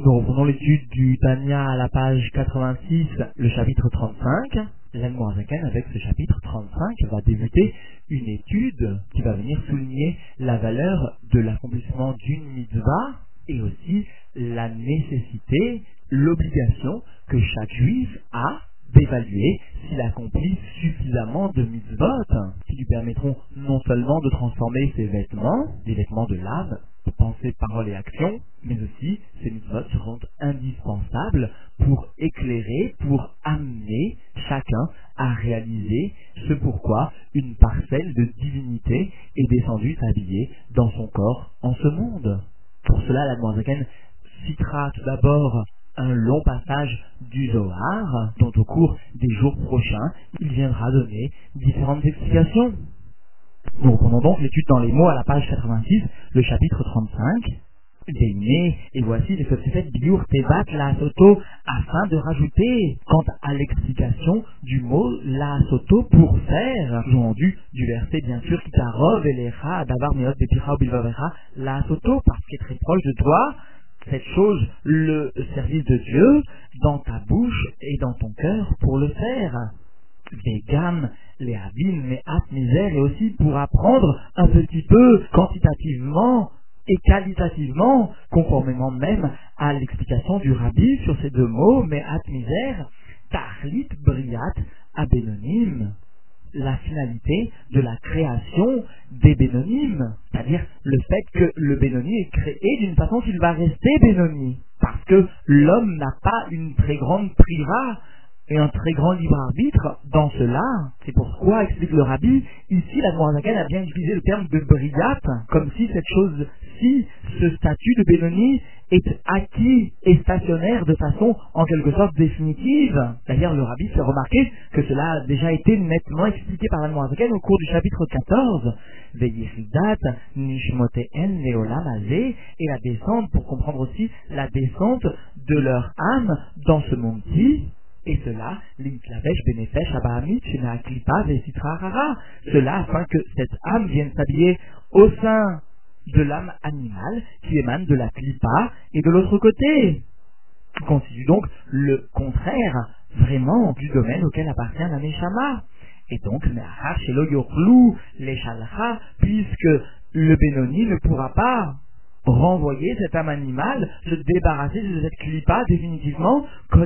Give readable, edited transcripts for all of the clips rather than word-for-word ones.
Nous reprenons l'étude du Tanya à la page 86, le chapitre 35. L'Admorazaken, avec ce chapitre 35, va débuter une étude qui va venir souligner la valeur de l'accomplissement d'une mitzvah et aussi la nécessité, l'obligation que chaque juif a d'évaluer s'il accomplit suffisamment de mitzvot qui lui permettront non seulement de transformer ses vêtements, des vêtements de l'âme, de pensée, parole et action, mais aussi ces mitzvot seront indispensables pour éclairer, pour amener chacun à réaliser ce pourquoi une parcelle de divinité est descendue s'habiller dans son corps en ce monde. Pour cela, l'Admorazaken citera tout d'abord un long passage du Zohar, dont au cours des jours prochains, il viendra donner différentes explications. Nous reprenons donc l'étude dans les mots à la page 86, le chapitre 35. Déné, et voici les Tosefet Biur Tevat la Soto, afin de rajouter, quant à l'explication du mot la Soto pour faire, sous-entendu du verset bien sûr, Kitarov et l'Echa, Davar Meot Bepira ou Bilvavera, la Soto, parce qu'il est très proche de toi, cette chose, le service de Dieu, dans ta bouche et dans ton cœur pour le faire. Vegam, les Havim, mais misère, et aussi pour apprendre un petit peu quantitativement et qualitativement, conformément même à l'explication du Rabbi sur ces deux mots, mais misère, Tahlit Briat Abenonim. La finalité de la création des Bénonymes, c'est-à-dire le fait que le Bénoni est créé d'une façon qu'il va rester Bénoni, parce que l'homme n'a pas une très grande prira et un très grand libre arbitre dans cela. C'est pourquoi, explique le Rabbi, ici l'Admorazaken a bien utilisé le terme de Briat, comme si cette chose-ci, ce statut de Bénoni, est acquis et stationnaire de façon en quelque sorte définitive. D'ailleurs, le Rabbi fait remarquer que cela a déjà été nettement expliqué par l'Admorazaken au cours du chapitre 14. Veyichidat nishmoteen leolam hazeh, et la descente, pour comprendre aussi la descente de leur âme dans ce monde-ci. Et cela, l'Itlavesh Benefesh Abahamit Shena Klipa Vesitra Rara. Cela afin que cette âme vienne s'habiller au sein de l'âme animale qui émane de la Klipa et de l'autre côté. Constitue donc le contraire vraiment du domaine auquel appartient la Neshama. Et donc, Me'achar Shelo Yorlu Leshalcha, puisque le Benoni ne pourra pas renvoyer cette âme animale, se débarrasser de cette klipa définitivement,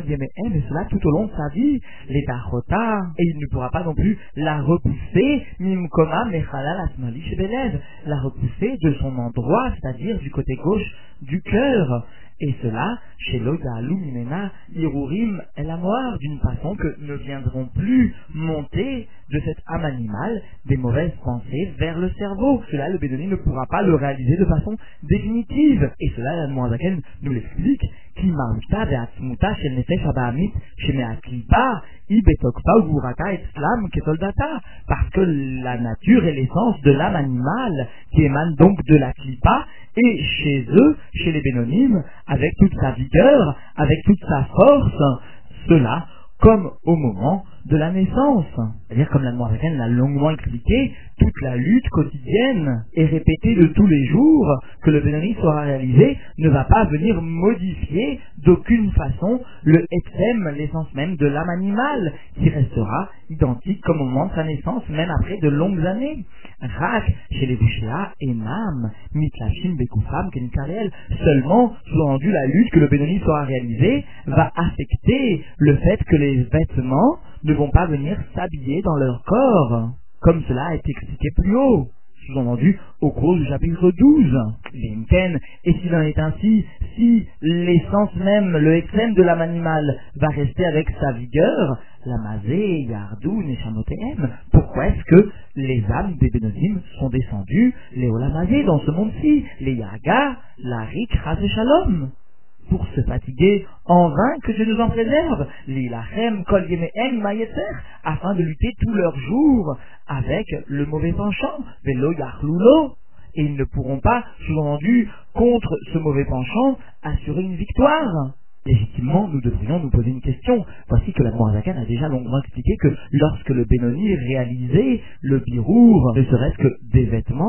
et cela tout au long de sa vie, les darota, et il ne pourra pas non plus la repousser, mimkoma mechalal asmali shebelev, la repousser de son endroit, c'est-à-dire du côté gauche du cœur. Et cela, chez l'Oyalu Mimena, Irurim et la moire, d'une façon que ne viendront plus monter de cette âme animale des mauvaises pensées vers le cerveau. Cela, le Bédoni ne pourra pas le réaliser de façon définitive. Et cela, l'Admorazaken nous l'explique, qui marmita ve'atzmuta shel nefesh abahamit sheme'aklipa i betokpa uguraka et slam kesoldata, parce que la nature et l'essence de l'âme animale qui émane donc de la klipa et chez eux, chez les Bénonymes, avec toute sa vigueur, avec toute sa force, cela comme au moment de la naissance. C'est-à-dire, comme l'Admorazaken l'a longuement expliqué, toute la lutte quotidienne et répétée de tous les jours que le Bénoni sera réalisé ne va pas venir modifier d'aucune façon le etsem, l'essence même de l'âme animale, qui restera identique comme au moment de sa naissance, même après de longues années. Rak, chez les Bouchéa, Enam, Mitlachim, Bekoufam, Kenikarel, seulement, sous-entendu, la lutte que le Bénoni sera réalisé va affecter le fait que les vêtements ne vont pas venir s'habiller dans leur corps, comme cela a été expliqué plus haut, sous-entendu au cours du chapitre 12. L'Imken, et s'il en est ainsi, si l'essence même, le extrême de l'âme animale va rester avec sa vigueur, la mazé, yardou, neshamotehem, pourquoi est-ce que les âmes des Bénonim sont descendues, les olamazé dans ce monde-ci, les yaga, la rik, ras et shalom, pour se fatiguer en vain, que Dieu nous en préserve, l'ilachem kol yemehem mayeter, afin de lutter tous leurs jours avec le mauvais penchant, velo yachlulo, et ils ne pourront pas, sous-entendu, contre ce mauvais penchant, assurer une victoire. Légitimement, nous devrions nous poser une question. Voici que l'Admorazaken a déjà longuement expliqué que lorsque le Bénoni réalisait le birour, ne serait-ce que des vêtements,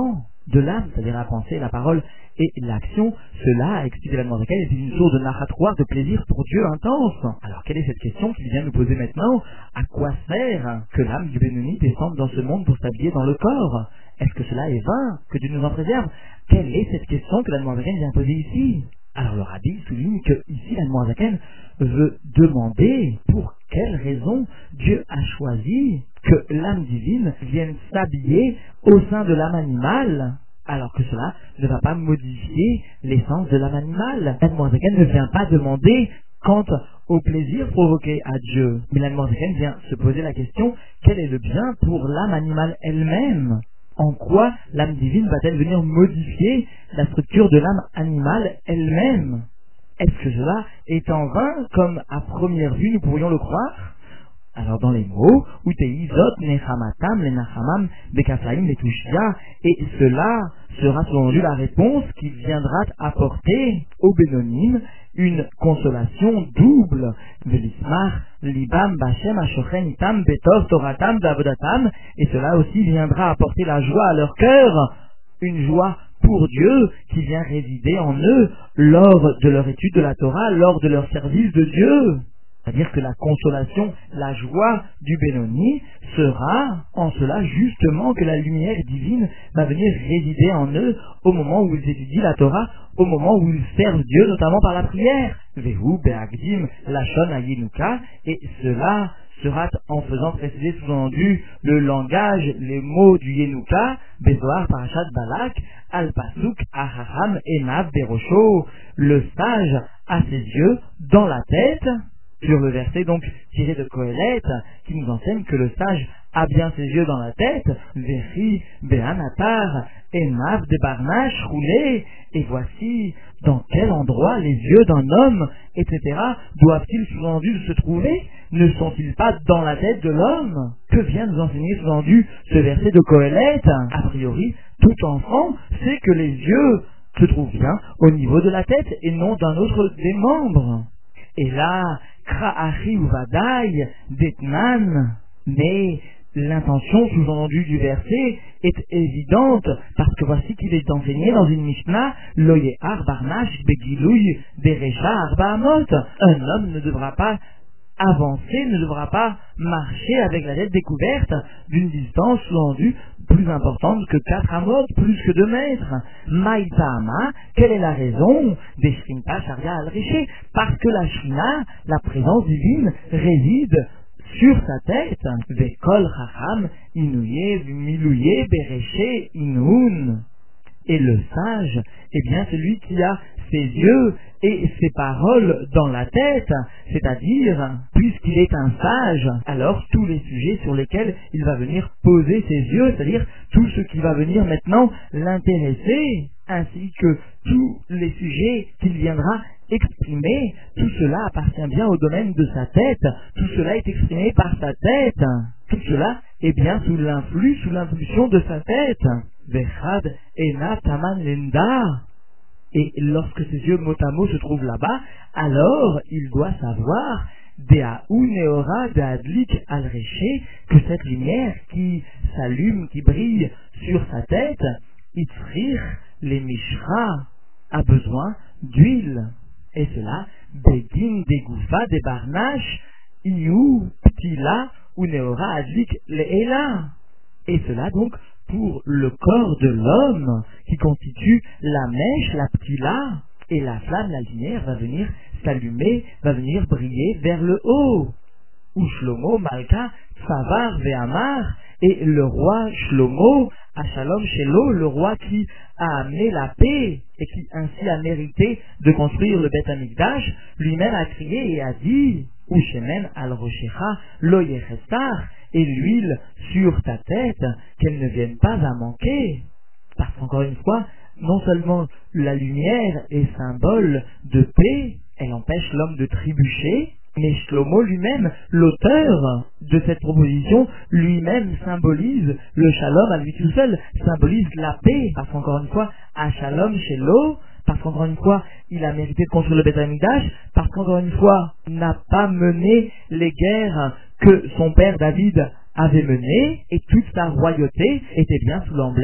de l'âme, c'est-à-dire la pensée, la parole et l'action, cela, explique l'Admorazaken, est une source de narratoire, de plaisir pour Dieu intense. Alors quelle est cette question qu'il vient nous poser maintenant? À quoi sert que l'âme du Benoni descende dans ce monde pour s'habiller dans le corps? Est-ce que cela est vain? Que Dieu nous en préserve? Quelle est cette question que l'Admorazaken vient poser ici? Alors le Rabbi souligne que ici l'Admorazaken veut demander pour quelle raison Dieu a choisi que l'âme divine vienne s'habiller au sein de l'âme animale, alors que cela ne va pas modifier l'essence de l'âme animale. L'Admorazaken ne vient pas demander quant au plaisir provoqué à Dieu, mais l'Admorazaken vient se poser la question, quel est le bien pour l'âme animale elle-même? En quoi l'âme divine va-t-elle venir modifier la structure de l'âme animale elle-même? Est-ce que cela est en vain, comme à première vue nous pourrions le croire? Alors dans les mots, Uteizot nechamatam lenachamam bekaflaim letushia, et cela sera selon lui la réponse qui viendra apporter au Bénonim une consolation double. Velismar libam bachem ashochen itam betov toratam davodatam, et cela aussi viendra apporter la joie à leur cœur, une joie pour Dieu qui vient résider en eux lors de leur étude de la Torah, lors de leur service de Dieu. C'est-à-dire que la consolation, la joie du Benoni sera en cela justement que la lumière divine va venir résider en eux au moment où ils étudient la Torah, au moment où ils servent Dieu, notamment par la prière. Vehu be'agdim lashon hayenuka, et cela sera en faisant préciser sous-entendu le langage, les mots du Yenuka, Bezoar Parashat Balak, Al-Pasuk Ahaham Enav Berosho, le sage a ses yeux dans la tête, sur le verset donc tiré de Kohelet, qui nous enseigne que le sage a bien ses yeux dans la tête, Vechi Behanatar Enav de Barnash roulé, et voici dans quel endroit les yeux d'un homme, etc., doivent-ils sous-entendu se trouver? Ne sont-ils pas dans la tête de l'homme? Que vient nous enseigner sous-entendu ce verset de Kohelet? A priori, tout enfant sait que les yeux se trouvent bien au niveau de la tête et non d'un autre des membres. Et là, Kra'achi ou Vadaï, Detnan, mais l'intention sous-entendue du verset est évidente, parce que voici qu'il est enseigné dans une Mishnah, Loyehar Barnash Begilouy Berecha Arba Amot. Un homme ne devra pas avancer, ne devra pas marcher avec la tête découverte d'une distance sous-entendue plus importante que 4 amot, plus que 2 mètres. Maïtama, quelle est la raison des Shrinta Sharia al-Réché? Parce que la Shrina, la présence divine, réside sur sa tête. Vekol Chacham, Inouye, Milouye, Bereché, Inoun. Et le sage, eh bien celui qui a ses yeux et ses paroles dans la tête, c'est-à-dire, puisqu'il est un sage, alors tous les sujets sur lesquels il va venir poser ses yeux, c'est-à-dire tout ce qui va venir maintenant l'intéresser, ainsi que tous les sujets qu'il viendra exprimer, tout cela appartient bien au domaine de sa tête, tout cela est exprimé par sa tête, tout cela est bien sous l'influx, sous l'impulsion de sa tête. Vechad ena taman lenda. Et lorsque ses yeux mot à mot se trouvent là-bas, alors il doit savoir Deaou Neora Deadlik Al-Réché, que cette lumière qui s'allume, qui brille sur sa tête, Itzrir les Mishra, a besoin d'huile. Et cela, Begin Degoufa de Barnash, Iou Ptila ou Neora Adlik Leela. Et cela donc pour le corps de l'homme qui constitue la mèche, la ptila, et la flamme, la lumière va venir s'allumer, va venir briller vers le haut. Ou Shlomo Malka Tsavar Ve'amar, et le roi Shlomo, Ashalom Shelo, le roi qui a amené la paix et qui ainsi a mérité de construire le Beth Amikdash, lui-même a crié et a dit ou Shemen al Roshecha lo yechestar, et l'huile sur ta tête, qu'elle ne vienne pas à manquer. Parce qu'encore une fois, non seulement la lumière est symbole de paix, elle empêche l'homme de trébucher, mais Shlomo lui-même, l'auteur de cette proposition, lui-même symbolise le shalom à lui tout seul, symbolise la paix, parce qu'encore une fois, à shalom shelo, parce qu'encore une fois, il a mérité de construire le Beth Amikdash, parce qu'encore une fois, il n'a pas mené les guerres que son père David avait menées, et toute sa royauté était bien sous l'emblème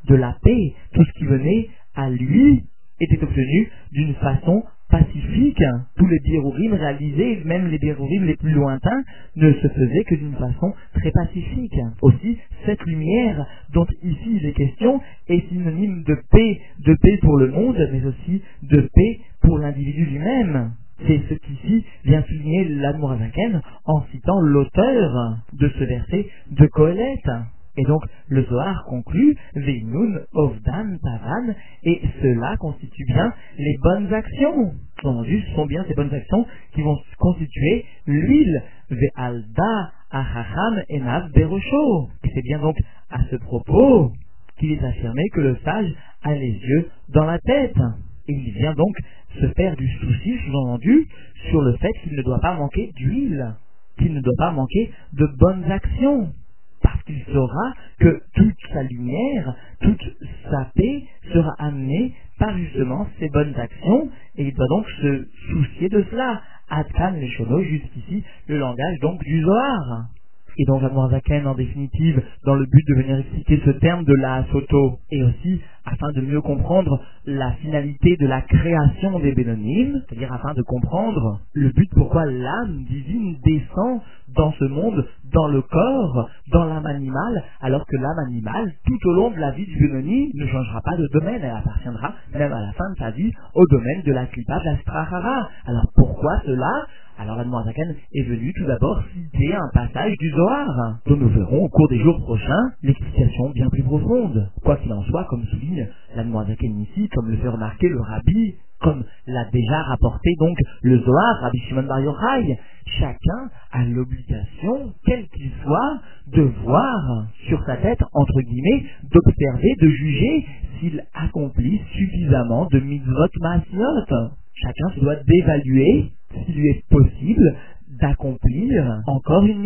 de la paix. Tout ce qui venait à lui était obtenu d'une façon pacifique. Tous les biérourim réalisés, même les biérourim les plus lointains, ne se faisaient que d'une façon très pacifique. Aussi, cette lumière dont ici il est question est synonyme de paix pour le monde, mais aussi de paix pour l'individu lui-même. C'est ce qu'ici vient souligner l'Admorazaken en citant l'auteur de ce verset de Kohelet. Et donc, le Zohar conclut Veinun, Ovdan, Tavan, et cela constitue bien les bonnes actions. Entendu, ce sont bien ces bonnes actions qui vont constituer l'huile Ve'alda, Achacham, Enav, Berosho. Et c'est bien donc à ce propos qu'il est affirmé que le sage a les yeux dans la tête. Et il vient donc se faire du souci, sous-entendu, sur le fait qu'il ne doit pas manquer d'huile, qu'il ne doit pas manquer de bonnes actions. Parce qu'il saura que toute sa lumière, toute sa paix sera amenée par justement ces bonnes actions, et il doit donc se soucier de cela. Adkan les Shono, jusqu'ici, le langage donc du Zohar. Et donc Admorazaken, en définitive, dans le but de venir expliquer ce terme de la Soto, et aussi afin de mieux comprendre la finalité de la création des Bénonim, c'est-à-dire afin de comprendre le but pourquoi l'âme divine descend dans ce monde, dans le corps, dans l'âme animale, alors que l'âme animale, tout au long de la vie du Bénoni, ne changera pas de domaine, elle appartiendra, même à la fin de sa vie, au domaine de la Klippa, de la Strahara. Alors pourquoi cela ? Alors l'Admorazaken est venu tout d'abord citer un passage du Zohar, dont nous verrons au cours des jours prochains l'explication bien plus profonde. Quoi qu'il en soit, comme souligne l'Admorazaken ici, comme le fait remarquer le Rabbi, comme l'a déjà rapporté donc le Zohar, Rabbi Shimon Bar Yochai, chacun a l'obligation, quel qu'il soit, de voir sur sa tête, entre guillemets, d'observer, de juger s'il accomplit suffisamment de mitzvot ma'asiot. Chacun se doit d'évaluer s'il lui est possible d'accomplir encore une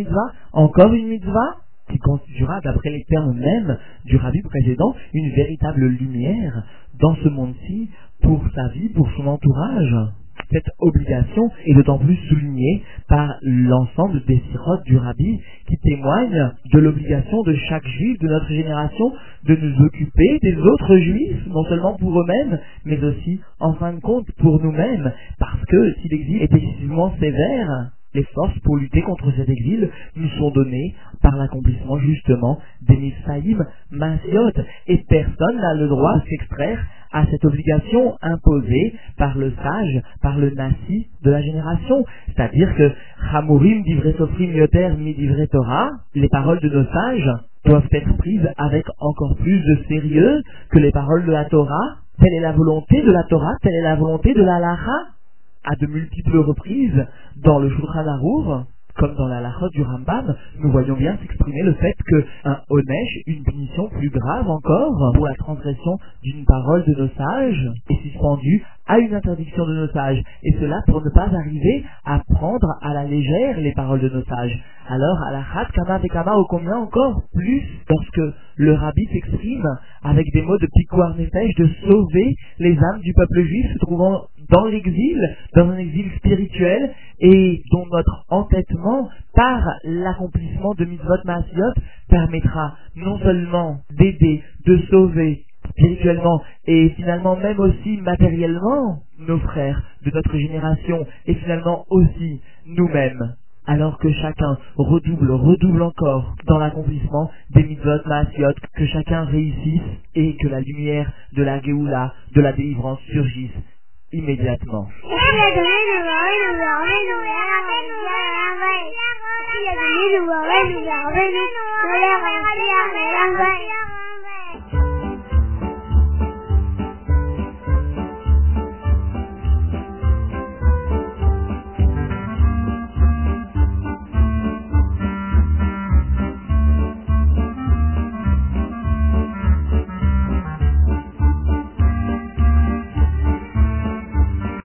mitzvah, qui constituera, d'après les termes mêmes du Rabbi précédent, une véritable lumière dans ce monde-ci, pour sa vie, pour son entourage. Cette obligation est d'autant plus soulignée par l'ensemble des sirotes du Rabbi qui témoignent de l'obligation de chaque juif de notre génération de nous occuper des autres juifs, non seulement pour eux-mêmes, mais aussi, en fin de compte, pour nous-mêmes, parce que si l'exil est excessivement sévère, les forces pour lutter contre cet exil nous sont données par l'accomplissement justement des Mitzvahim Ma'asiot, et personne n'a le droit de s'extraire à cette obligation imposée par le sage, par le Nassi de la génération. C'est-à-dire que Chamurim divrei sofrim yoter mi divrei Torah, les paroles de nos sages doivent être prises avec encore plus de sérieux que les paroles de la Torah. Telle est la volonté de la Torah, telle est la volonté de la Halacha. À de multiples reprises, dans le Shulchan Aruch, comme dans la halachot du Rambam, nous voyons bien s'exprimer le fait qu'un onesh, une punition plus grave encore, pour la transgression d'une parole de nos sages, est suspendu à une interdiction de nos sages. Et cela pour ne pas arriver à prendre à la légère les paroles de nos sages. Alors, à la chat kama vekama, au combien encore plus, lorsque le Rabbi s'exprime avec des mots de pikuar nefesh, de sauver les âmes du peuple juif se trouvant dans l'exil, dans un exil spirituel, et dont notre entêtement par l'accomplissement de mitzvot ma'asiot permettra non seulement d'aider, de sauver spirituellement et finalement même aussi matériellement nos frères de notre génération et finalement aussi nous-mêmes. Alors que chacun redouble encore dans l'accomplissement des mitzvot ma'asiot, que chacun réussisse et que la lumière de la Géoula, de la délivrance surgisse immédiatement.